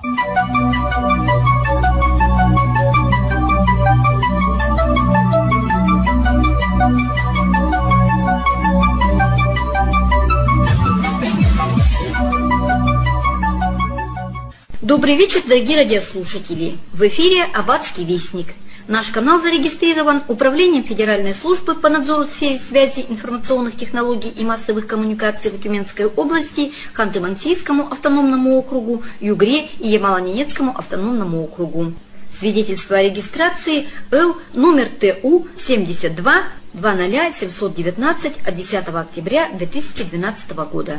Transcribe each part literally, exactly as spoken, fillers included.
Добрый вечер, дорогие радиослушатели! В эфире «Аббатский вестник». Наш канал зарегистрирован Управлением Федеральной службы по надзору в сфере связи, информационных технологий и массовых коммуникаций в Тюменской области, Ханты-Мансийскому автономному округу, Югре и Ямало-Ненецкому автономному округу. Свидетельство о регистрации Л номер Т У семьдесят два двадцать семьсот девятнадцать от десятого октября две тысячи двенадцатого года.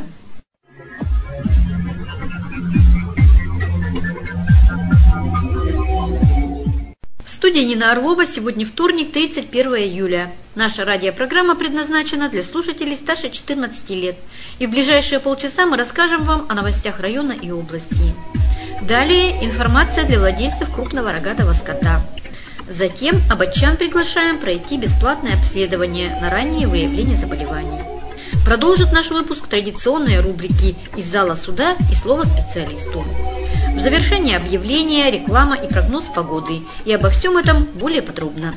В студии Нина Орлова. Сегодня вторник, тридцать первое июля. Наша радиопрограмма предназначена для слушателей старше четырнадцати лет. И в ближайшие полчаса мы расскажем вам о новостях района и области. Далее информация для владельцев крупного рогатого скота. Затем аббатчан приглашаем пройти бесплатное обследование на раннее выявление заболеваний. Продолжит наш выпуск традиционные рубрики «Из зала суда» и «Слово специалисту». В завершении объявления, реклама и прогноз погоды. И обо всем этом более подробно.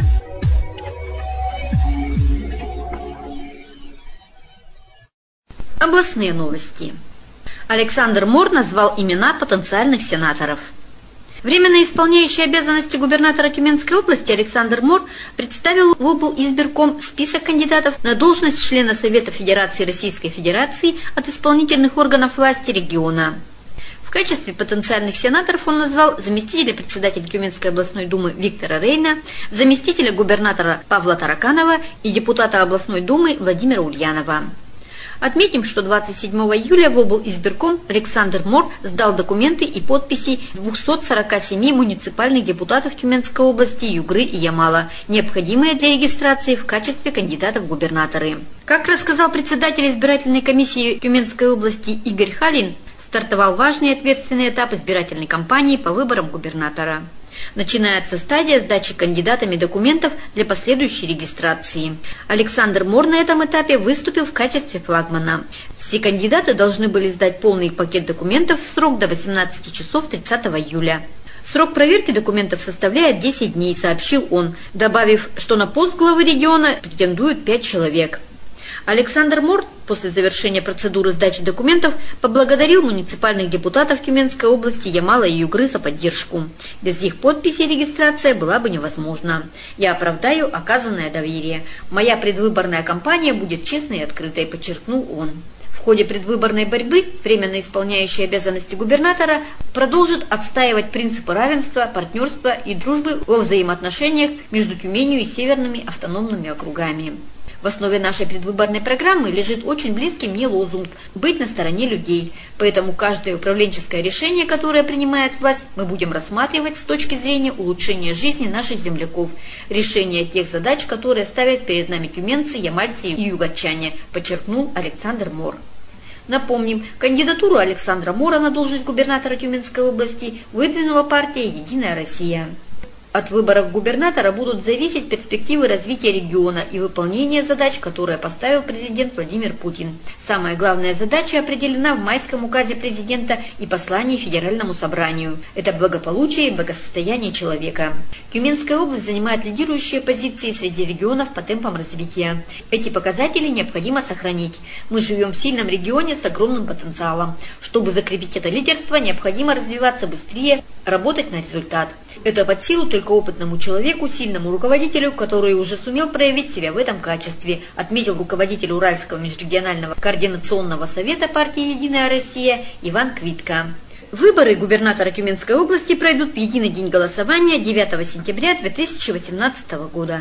Областные новости. Александр Мор назвал имена потенциальных сенаторов. Временно исполняющий обязанности губернатора Тюменской области Александр Мор представил в облизбирком список кандидатов на должность члена Совета Федерации Российской Федерации от исполнительных органов власти региона. В качестве потенциальных сенаторов он назвал заместителя председателя Тюменской областной думы Виктора Рейна, заместителя губернатора Павла Тараканова и депутата областной думы Владимира Ульянова. Отметим, что двадцать седьмого июля в облизбирком Александр Мор сдал документы и подписи двухсот сорока семи муниципальных депутатов Тюменской области, Югры и Ямала, необходимые для регистрации в качестве кандидатов в губернаторы. Как рассказал председатель избирательной комиссии Тюменской области Игорь Халин, стартовал важный и ответственный этап избирательной кампании по выборам губернатора. Начинается стадия сдачи кандидатами документов для последующей регистрации. Александр Мор на этом этапе выступил в качестве флагмана. Все кандидаты должны были сдать полный пакет документов в срок до восемнадцати часов тридцатого июля. Срок проверки документов составляет десять дней, сообщил он, добавив, что на пост главы региона претендуют пять человек. Александр Мор после завершения процедуры сдачи документов поблагодарил муниципальных депутатов Тюменской области Ямала и Югры за поддержку. Без их подписи регистрация была бы невозможна. Я оправдаю оказанное доверие. Моя предвыборная кампания будет честной и открытой, подчеркнул он. В ходе предвыборной борьбы временно исполняющий обязанности губернатора продолжит отстаивать принципы равенства, партнерства и дружбы во взаимоотношениях между Тюменью и северными автономными округами. В основе нашей предвыборной программы лежит очень близкий мне лозунг «Быть на стороне людей». Поэтому каждое управленческое решение, которое принимает власть, мы будем рассматривать с точки зрения улучшения жизни наших земляков, решения тех задач, которые ставят перед нами тюменцы, ямальцы и югорчане, подчеркнул Александр Мор. Напомним, кандидатуру Александра Мора на должность губернатора Тюменской области выдвинула партия «Единая Россия». От выборов губернатора будут зависеть перспективы развития региона и выполнение задач, которые поставил президент Владимир Путин. Самая главная задача определена в майском указе президента и послании Федеральному собранию. Это благополучие и благосостояние человека. Тюменская область занимает лидирующие позиции среди регионов по темпам развития. Эти показатели необходимо сохранить. Мы живем в сильном регионе с огромным потенциалом. Чтобы закрепить это лидерство, необходимо развиваться быстрее, работать на результат. Это под силу только опытному человеку, сильному руководителю, который уже сумел проявить себя в этом качестве, отметил руководитель Уральского межрегионального координационного совета партии «Единая Россия» Иван Квитко. Выборы губернатора Тюменской области пройдут в единый день голосования девятого сентября две тысячи восемнадцатого года.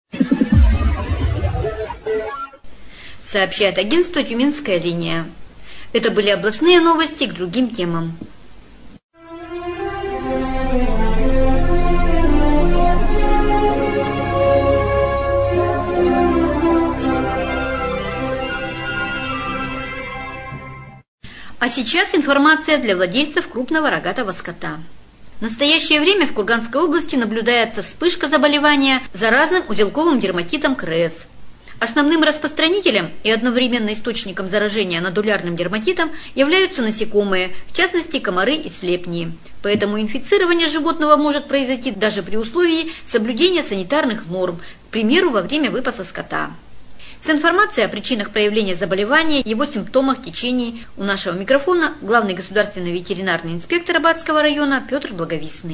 Сообщает агентство «Тюменская линия». Это были областные новости к другим темам. А сейчас информация для владельцев крупного рогатого скота. В настоящее время в Курганской области наблюдается вспышка заболевания заразным узелковым дерматитом КРЭС. Основным распространителем и одновременно источником заражения нодулярным дерматитом являются насекомые, в частности комары и слепни. Поэтому инфицирование животного может произойти даже при условии соблюдения санитарных норм, к примеру, во время выпаса скота. С информацией о причинах проявления заболевания, его симптомах, течении у нашего микрофона главный государственный ветеринарный инспектор Аббатского района Петр Благовисный.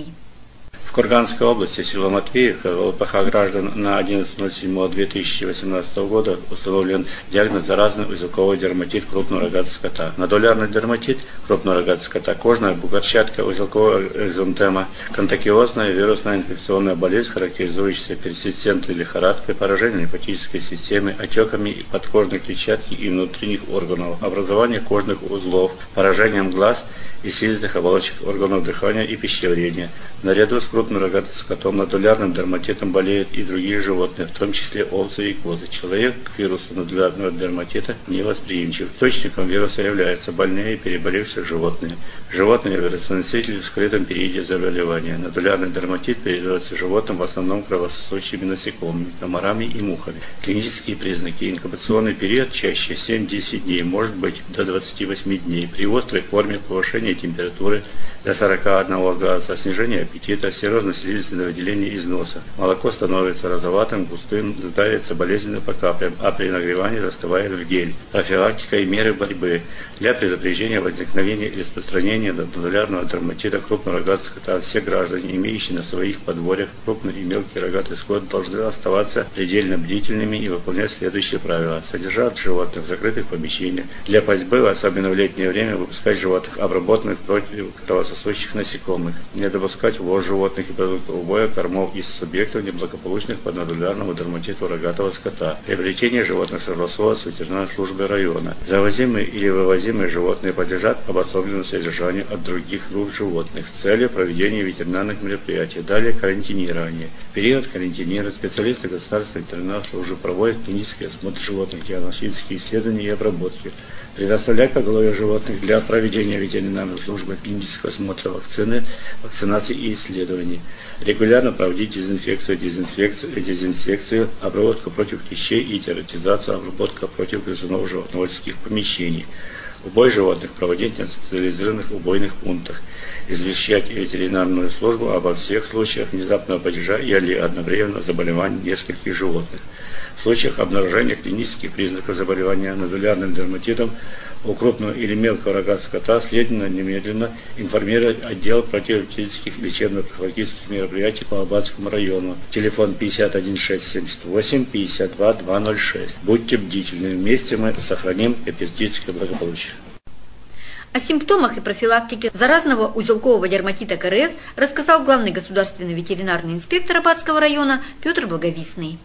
В Курганской области, село Матвеевка, в ЛПХ граждан на одиннадцатое ноль седьмое две тысячи восемнадцатого года установлен диагноз заразный узелковый дерматит крупного рогатого скота. Нодулярный дерматит крупного рогатого скота, кожная бугорчатка, узелковая экзантема, контагиозная вирусная инфекционная болезнь, характеризующаяся персистентной лихорадкой, поражением лимфатической системы, отеками подкожной клетчатки и внутренних органов, образование кожных узлов, поражением глаз и слизистых оболочек органов дыхания и пищеварения. Наряду с крупным рогатым скотом нодулярным дерматитом болеют и другие животные, в том числе овцы и козы. Человек к вирусу нодулярного дерматита невосприимчив. Источником вируса являются больные и переболевшие животные. Животные вирусоносители в скрытом периоде заболевания. Нодулярный дерматит передается животным в основном кровососущими насекомыми, комарами и мухами. Клинические признаки. Инкубационный период чаще семь-десять дней, может быть до двадцати восьми дней. При острой форме повышения температуры до сорока одного градуса, снижение аппетита, серозно-слизистое выделение из носа. Молоко становится розоватым, густым, давится болезненно по каплям, а при нагревании застывает в гель. Профилактика и меры борьбы. Для предупреждения возникновения и распространения нодулярного дерматита крупного рогатого скота все граждане, имеющие на своих подворьях крупный и мелкий рогатый скот, должны оставаться предельно бдительными и выполнять следующие правила. Содержать животных в закрытых помещениях. Для пастьбы, особенно в летнее время, выпускать животных, обработанных против кровососущих насекомых. Не допускать ввоз животных и продуктов убоя, кормов из субъектов, неблагополучных по нодулярному дерматиту рогатого скота. Приобретение животных согласовано с ветеринарной службой района. Завозимые или вывозимые животные подлежат обособленному содержанию от других групп животных с целью проведения ветеринарных мероприятий. Далее карантинирование. В период карантинирования специалисты государственной ветеринарной службы проводят клинический осмотр животных, диагностические исследования и обработки. Предоставлять поголовье животных для проведения ветеринарной службы клинического осмотра, вакцины, вакцинации и исследований. Регулярно проводить дезинфекцию, дезинфекцию, дезинфекцию, обработку против клещей и тератизацию, обработка против грызунов животноводческих помещений. Убой животных проводить на специализированных убойных пунктах. Извещать ветеринарную службу обо всех случаях внезапного падежа или одновременного заболевания нескольких животных. В случаях обнаружения клинических признаков заболевания нодулярным дерматитом у крупного или мелкого рогатого скота следовало немедленно информировать отдел противоэпизоотических лечебно-профилактических мероприятий по Аббатскому району. Телефон пятьдесят один шестьсот семьдесят восемь пятьдесят два двести шесть. Будьте бдительны, вместе мы сохраним эпизоотическое благополучие. О симптомах и профилактике заразного узелкового дерматита КРС рассказал главный государственный ветеринарный инспектор Аббатского района Петр Благовисный.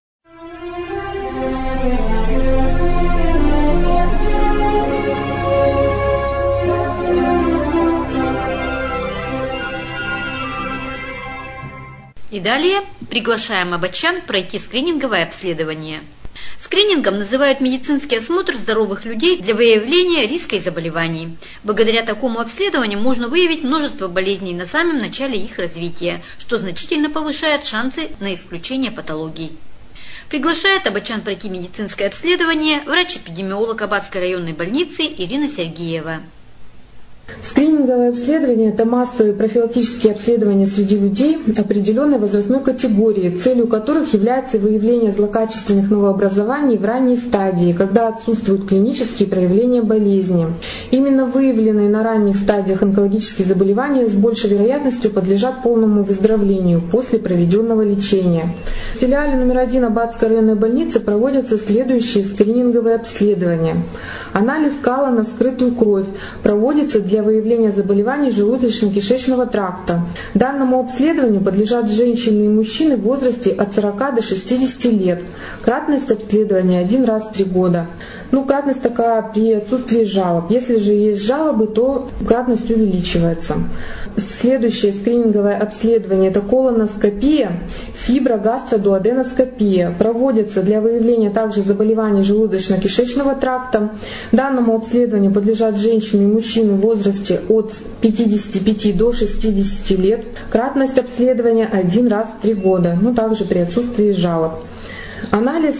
И далее приглашаем аббатчан пройти скрининговое обследование. Скринингом называют медицинский осмотр здоровых людей для выявления риска и заболеваний. Благодаря такому обследованию можно выявить множество болезней на самом начале их развития, что значительно повышает шансы на исключение патологий. Приглашает аббатчан пройти медицинское обследование врач-эпидемиолог Аббатской районной больницы Ирина Сергеева. Скрининговое обследование – это массовые профилактические обследования среди людей определенной возрастной категории, целью которых является выявление злокачественных новообразований в ранней стадии, когда отсутствуют клинические проявления болезни. Именно выявленные на ранних стадиях онкологические заболевания с большей вероятностью подлежат полному выздоровлению после проведенного лечения. В филиале номер один Аббатской районной больницы проводятся следующие скрининговые обследования. Анализ кала на вскрытую кровь проводится для выявления заболеваний желудочно-кишечного тракта. Данному обследованию подлежат женщины и мужчины в возрасте от сорока до шестидесяти лет. Кратность обследования один раз в три года. Ну, кратность такая при отсутствии жалоб. Если же есть жалобы, то кратность увеличивается. Следующее скрининговое обследование – это колоноскопия, фиброгастродуоденоскопия. Проводится для выявления также заболеваний желудочно-кишечного тракта. Данному обследованию подлежат женщины и мужчины в возрасте от пятидесяти пяти до шестидесяти лет. Кратность обследования один раз в три года, ну также при отсутствии жалоб. Анализ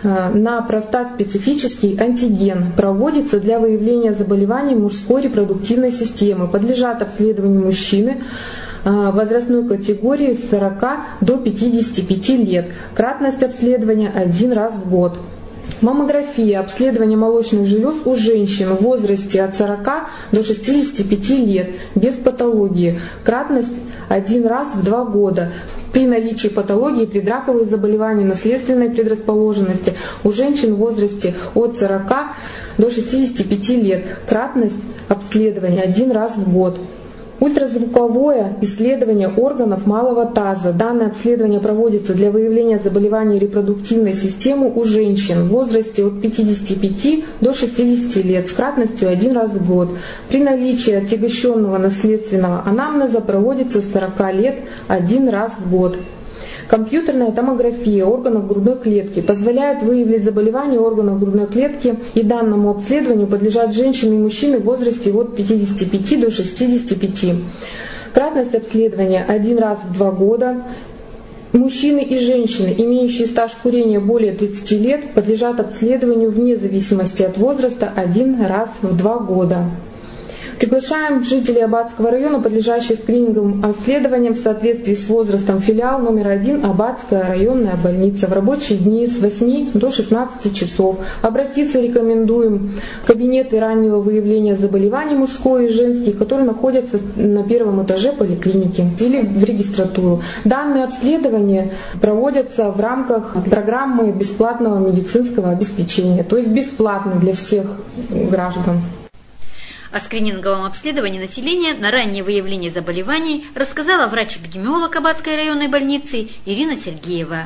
на простат-специфический антиген. Проводится для выявления заболеваний мужской репродуктивной системы. Подлежат обследованию мужчины возрастной категории с сорока до пятидесяти пяти лет. Кратность обследования один раз в год. Маммография, обследование молочных желез у женщин в возрасте от сорока до шестидесяти пяти лет, без патологии. Кратность один раз в два года. При наличии патологии, предраковых заболеваний, наследственной предрасположенности у женщин в возрасте от сорока до шестидесяти пяти лет. Кратность обследования один раз в год. Ультразвуковое исследование органов малого таза. Данное обследование проводится для выявления заболеваний репродуктивной системы у женщин в возрасте от пятидесяти пяти до шестидесяти лет с кратностью один раз в год. При наличии отягощенного наследственного анамнеза проводится с сорока лет один раз в год. Компьютерная томография органов грудной клетки позволяет выявить заболевания органов грудной клетки, и данному обследованию подлежат женщины и мужчины в возрасте от пятидесяти пяти до шестидесяти пяти. Кратность обследования один раз в два года. Мужчины и женщины, имеющие стаж курения более тридцати лет, подлежат обследованию вне зависимости от возраста один раз в два года. Приглашаем жителей Аббатского района, подлежащих скрининговым обследованиям в соответствии с возрастом, филиал номер один Аббатская районная больница в рабочие дни с восьми до шестнадцати часов. Обратиться рекомендуем в кабинеты раннего выявления заболеваний мужской и женских, которые находятся на первом этаже поликлиники, или в регистратуру. Данные обследования проводятся в рамках программы бесплатного медицинского обеспечения, то есть бесплатно для всех граждан. О скрининговом обследовании населения на раннее выявление заболеваний рассказала врач-эпидемиолог Аббатской районной больницы Ирина Сергеева.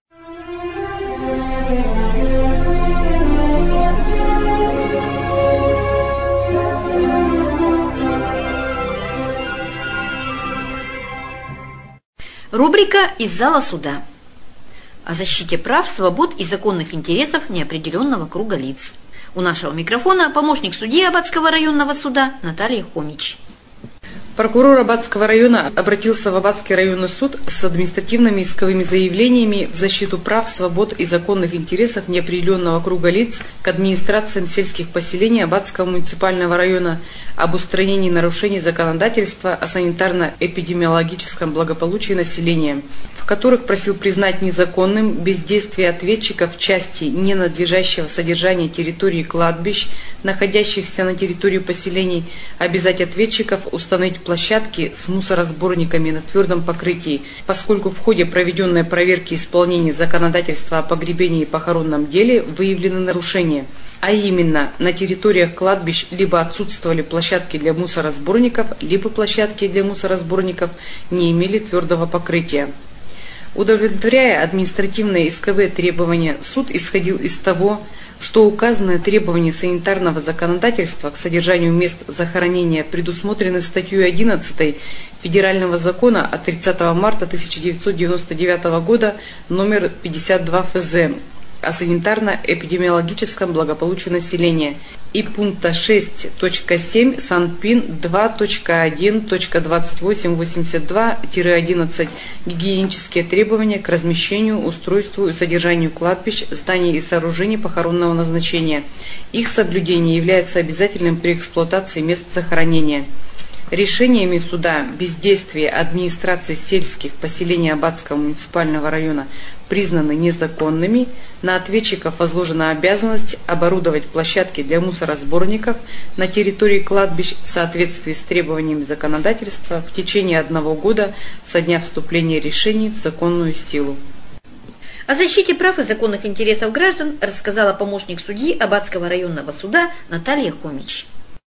Рубрика «Из зала суда» о защите прав, свобод и законных интересов неопределенного круга лиц. У нашего микрофона помощник судьи Аббатского районного суда Наталья Хомич. Прокурор Аббатского района обратился в Аббатский районный суд с административными исковыми заявлениями в защиту прав, свобод и законных интересов неопределенного круга лиц к администрациям сельских поселений Аббатского муниципального района об устранении нарушений законодательства о санитарно-эпидемиологическом благополучии населения, в которых просил признать незаконным бездействие ответчиков в части ненадлежащего содержания территории кладбищ, находящихся на территории поселений, обязать ответчиков установить площадки с мусоросборниками на твердом покрытии, поскольку в ходе проведенной проверки исполнения законодательства о погребении и похоронном деле выявлены нарушения, а именно на территориях кладбищ либо отсутствовали площадки для мусоросборников, либо площадки для мусоросборников не имели твердого покрытия. Удовлетворяя административные исковые требования, суд исходил из того, что указанные требования санитарного законодательства к содержанию мест захоронения предусмотрены статьей одиннадцатой Федерального закона от тридцатого марта тысяча девятьсот девяносто девятого года номер пятьдесят два эф зэ о санитарно-эпидемиологическом благополучии населения и пункта шесть точка семь Санпин два точка один точка двадцать восемь восемьдесят два одиннадцать гигиенические требования к размещению, устройству и содержанию кладбищ, зданий и сооружений похоронного назначения. Их соблюдение является обязательным при эксплуатации мест захоронения. Решениями суда бездействие администрации сельских поселений Аббатского муниципального района признаны незаконными, на ответчиков возложена обязанность оборудовать площадки для мусоросборников на территории кладбищ в соответствии с требованиями законодательства в течение одного года со дня вступления решений в законную силу. О защите прав и законных интересов граждан рассказала помощник судьи Аббатского районного суда Наталья Хомич.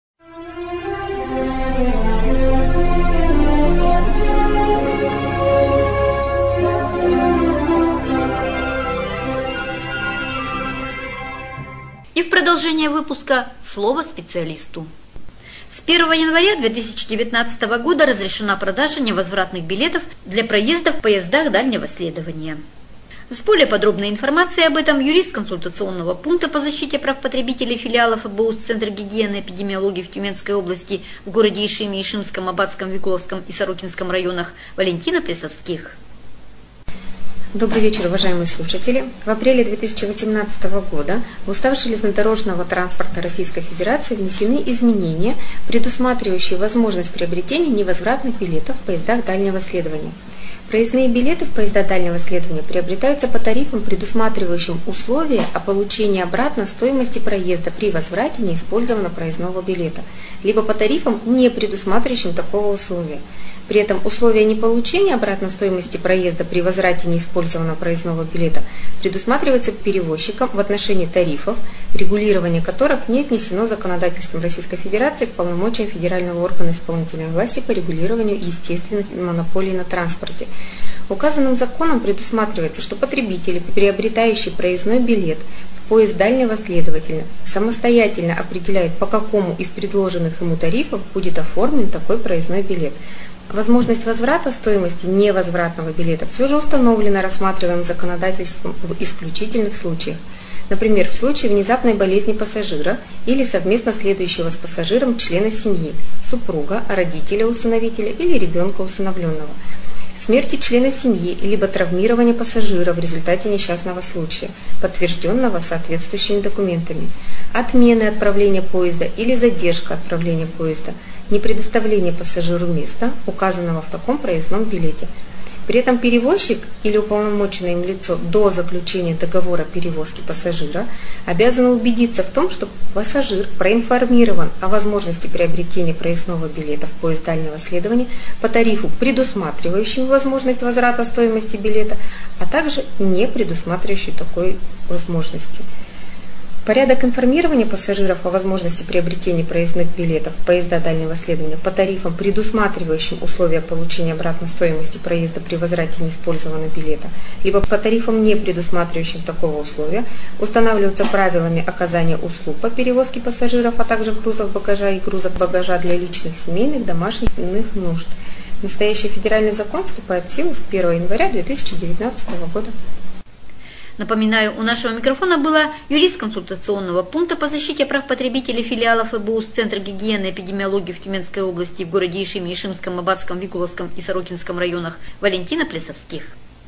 И в продолжение выпуска слово специалисту. С первого января две тысячи девятнадцатого года разрешена продажа невозвратных билетов для проезда в поездах дальнего следования. С более подробной информацией об этом юрист консультационного пункта по защите прав потребителей филиалов АБУС Центр гигиены и эпидемиологии в Тюменской области в городе Ишиме, Ишимском, Аббатском, Викуловском и Сорокинском районах Валентина Плесовских. Добрый вечер, уважаемые слушатели. В апреле две тысячи восемнадцатого года в Устав железнодорожного транспорта Российской Федерации внесены изменения, предусматривающие возможность приобретения невозвратных билетов в поездах дальнего следования. Проездные билеты в поезда дальнего следования приобретаются по тарифам, предусматривающим условия о получении обратно стоимости проезда при возврате неиспользованного проездного билета, либо по тарифам, не предусматривающим такого условия. При этом условия неполучения обратной стоимости проезда при возврате неиспользованного проездного билета предусматриваются перевозчиком в отношении тарифов, регулирование которых не отнесено законодательством Российской Федерации к полномочиям федерального органа исполнительной власти по регулированию естественных монополий на транспорте. Указанным законом предусматривается, что потребители, приобретающие проездной билет в поезд дальнего следователя, самостоятельно определяют, по какому из предложенных ему тарифов будет оформлен такой проездной билет. Возможность возврата стоимости невозвратного билета все же установлена рассматриваемым законодательством в исключительных случаях. Например, в случае внезапной болезни пассажира или совместно следующего с пассажиром члена семьи, супруга, родителя-усыновителя или ребенка-усыновленного, смерти члена семьи, либо травмирования пассажира в результате несчастного случая, подтвержденного соответствующими документами, отмены отправления поезда или задержка отправления поезда, не предоставление пассажиру места, указанного в таком проездном билете. При этом перевозчик или уполномоченное им лицо до заключения договора перевозки пассажира обязаны убедиться в том, что пассажир проинформирован о возможности приобретения проездного билета в поезд дальнего следования по тарифу, предусматривающему возможность возврата стоимости билета, а также не предусматривающий такой возможности. Порядок информирования пассажиров о возможности приобретения проездных билетов в поезда дальнего следования по тарифам, предусматривающим условия получения обратной стоимости проезда при возврате неиспользованного билета, либо по тарифам, не предусматривающим такого условия, устанавливаются правилами оказания услуг по перевозке пассажиров, а также грузов багажа и грузов багажа для личных, семейных, домашних и иных нужд. Настоящий федеральный закон вступает в силу с первого января две тысячи девятнадцатого года. Напоминаю, у нашего микрофона была юрист консультационного пункта по защите прав потребителей филиалов ЭБУС Центр гигиены и эпидемиологии в Тюменской области в городе Ишиме, Ишимском, Абатском, Викуловском и Сорокинском районах Валентина Плесовских.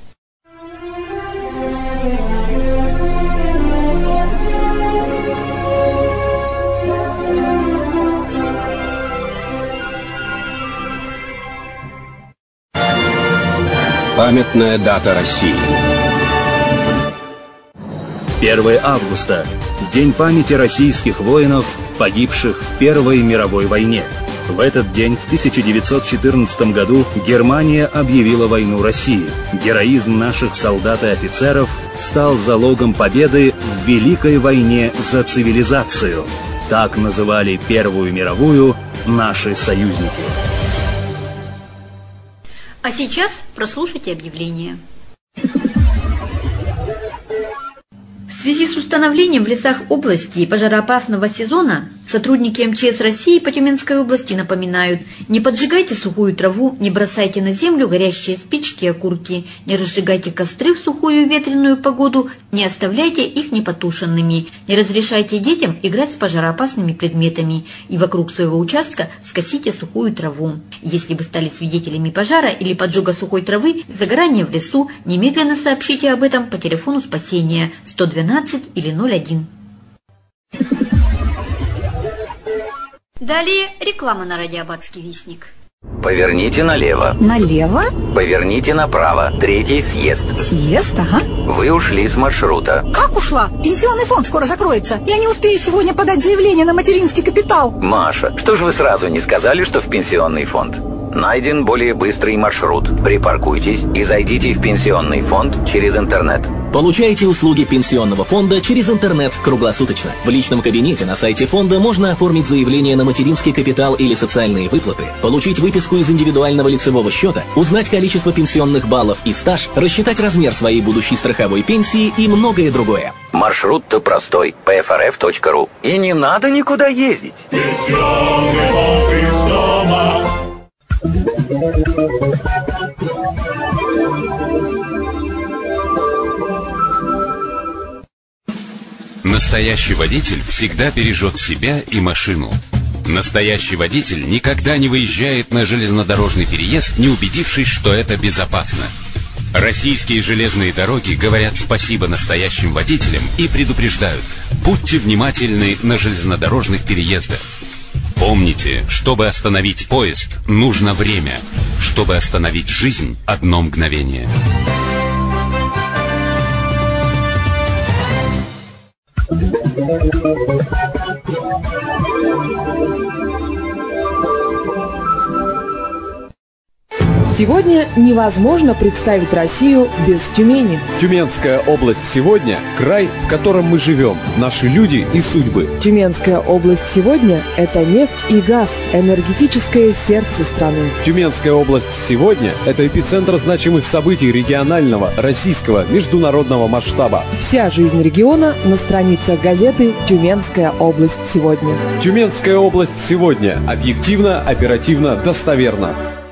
Памятная дата России. первое августа – День памяти российских воинов, погибших в Первой мировой войне. В этот день, в тысяча девятьсот четырнадцатом году, Германия объявила войну России. Героизм наших солдат и офицеров стал залогом победы в Великой войне за цивилизацию. Так называли Первую мировую наши союзники. А сейчас прослушайте объявление. В связи с установлением в лесах области пожароопасного сезона сотрудники эм че эс России по Тюменской области напоминают: не поджигайте сухую траву, не бросайте на землю горящие спички и окурки, не разжигайте костры в сухую ветреную погоду, не оставляйте их непотушенными, не разрешайте детям играть с пожароопасными предметами и вокруг своего участка скосите сухую траву. Если вы стали свидетелями пожара или поджога сухой травы, загорания в лесу, немедленно сообщите об этом по телефону спасения сто двенадцать или ноль один. Далее реклама на радио Абатский вестник. Поверните налево. Налево? Поверните направо. Третий съезд. Съезд, ага. Вы ушли с маршрута. Как ушла? Пенсионный фонд скоро закроется. Я не успею сегодня подать заявление на материнский капитал. Маша, что же вы сразу не сказали, что в пенсионный фонд? Найден более быстрый маршрут. Припаркуйтесь и зайдите в пенсионный фонд через интернет. Получайте услуги пенсионного фонда через интернет круглосуточно. В личном кабинете на сайте фонда можно оформить заявление на материнский капитал или социальные выплаты, получить выписку из индивидуального лицевого счета, узнать количество пенсионных баллов и стаж, рассчитать размер своей будущей страховой пенсии и многое другое. Маршрут-то простой. пэ эф эр эф точка ру. И не надо никуда ездить. Пенсионный фонд из дома. Настоящий водитель всегда бережет себя и машину. Настоящий водитель никогда не выезжает на железнодорожный переезд, не убедившись, что это безопасно. Российские железные дороги говорят спасибо настоящим водителям и предупреждают: будьте внимательны на железнодорожных переездах. Помните, чтобы остановить поезд, нужно время. Чтобы остановить жизнь, одно мгновение. Сегодня невозможно представить Россию без Тюмени. Тюменская область сегодня – край, в котором мы живем, наши люди и судьбы. Тюменская область сегодня – это нефть и газ, энергетическое сердце страны. Тюменская область сегодня – это эпицентр значимых событий регионального, российского, международного масштаба. Вся жизнь региона на страницах газеты «Тюменская область сегодня». Тюменская область сегодня. Объективно, оперативно, достоверно.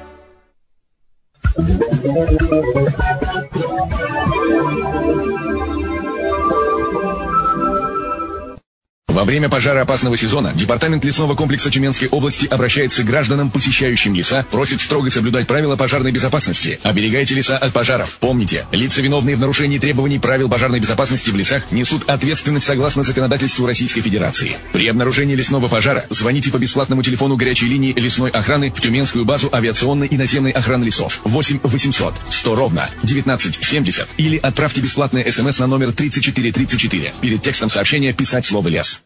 Во время пожароопасного сезона Департамент лесного комплекса Тюменской области обращается к гражданам, посещающим леса, просит строго соблюдать правила пожарной безопасности. Оберегайте леса от пожаров. Помните, лица, виновные в нарушении требований правил пожарной безопасности в лесах, несут ответственность согласно законодательству Российской Федерации. При обнаружении лесного пожара звоните по бесплатному телефону горячей линии лесной охраны в Тюменскую базу авиационной и наземной охраны лесов восемь восемьсот сто ровно девятнадцать семьдесят или отправьте бесплатное смс на номер тридцать четыре тридцать четыре. Перед текстом сообщения писать слово «лес».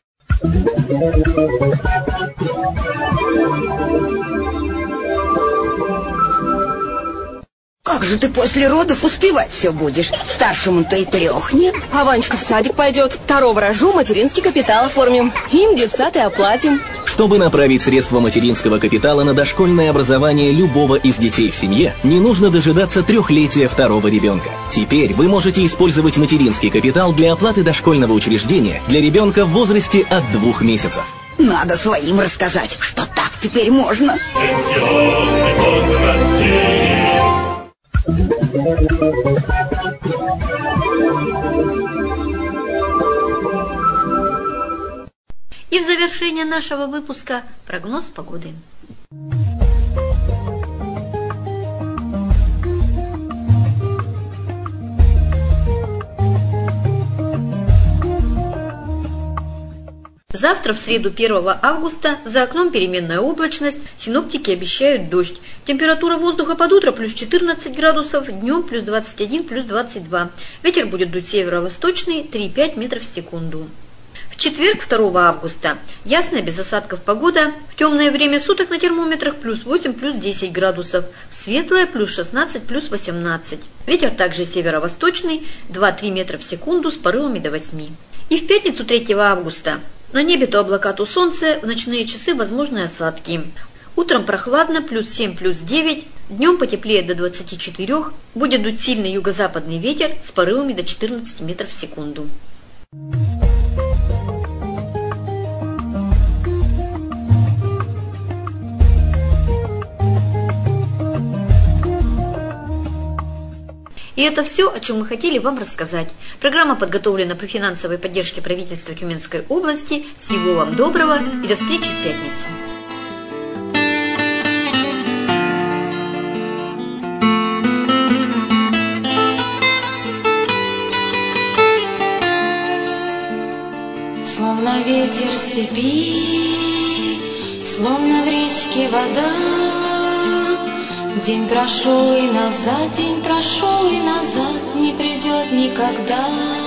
Как же ты после родов успевать все будешь? Старшему-то и трех нет. А Ванечка в садик пойдет. Второго рожу, материнский капитал оформим. Им детсад и оплатим. Чтобы направить средства материнского капитала на дошкольное образование любого из детей в семье, не нужно дожидаться трехлетия второго ребенка. Теперь вы можете использовать материнский капитал для оплаты дошкольного учреждения для ребенка в возрасте от двух месяцев. Надо своим рассказать, что так теперь можно. Пенсионный фонд России. И в завершение нашего выпуска прогноз погоды. Завтра, в среду первого августа, за окном переменная облачность, синоптики обещают дождь. Температура воздуха под утро плюс четырнадцать градусов, днем плюс двадцать один, плюс двадцать два. Ветер будет дуть северо-восточный три-пять метров в секунду. В четверг, второго августа, ясная, без осадков погода, в темное время суток на термометрах плюс восемь, плюс десять градусов, в светлое плюс шестнадцать, плюс восемнадцать. Ветер также северо-восточный два-три метра в секунду с порывами до восьми. И в пятницу, третьего августа, на небе то облака, то солнце, в ночные часы возможны осадки. Утром прохладно, плюс семь, плюс девять, днем потеплее до двадцати четырёх, будет дуть сильный юго-западный ветер с порывами до четырнадцати метров в секунду. И это все, о чем мы хотели вам рассказать. Программа подготовлена при финансовой поддержке правительства Тюменской области. Всего вам доброго и до встречи в пятницу. Словно ветер степи, словно в речке вода. День прошел и назад, день прошел и назад, не придет никогда.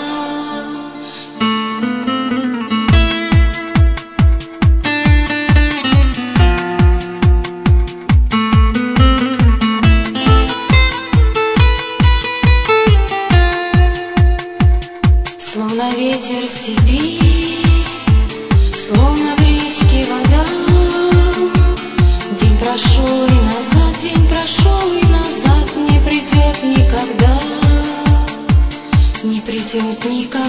Словно ветер в степи, словно в речке вода. День прошел и назад, день прошел и назад, не придет никогда, не придет никогда.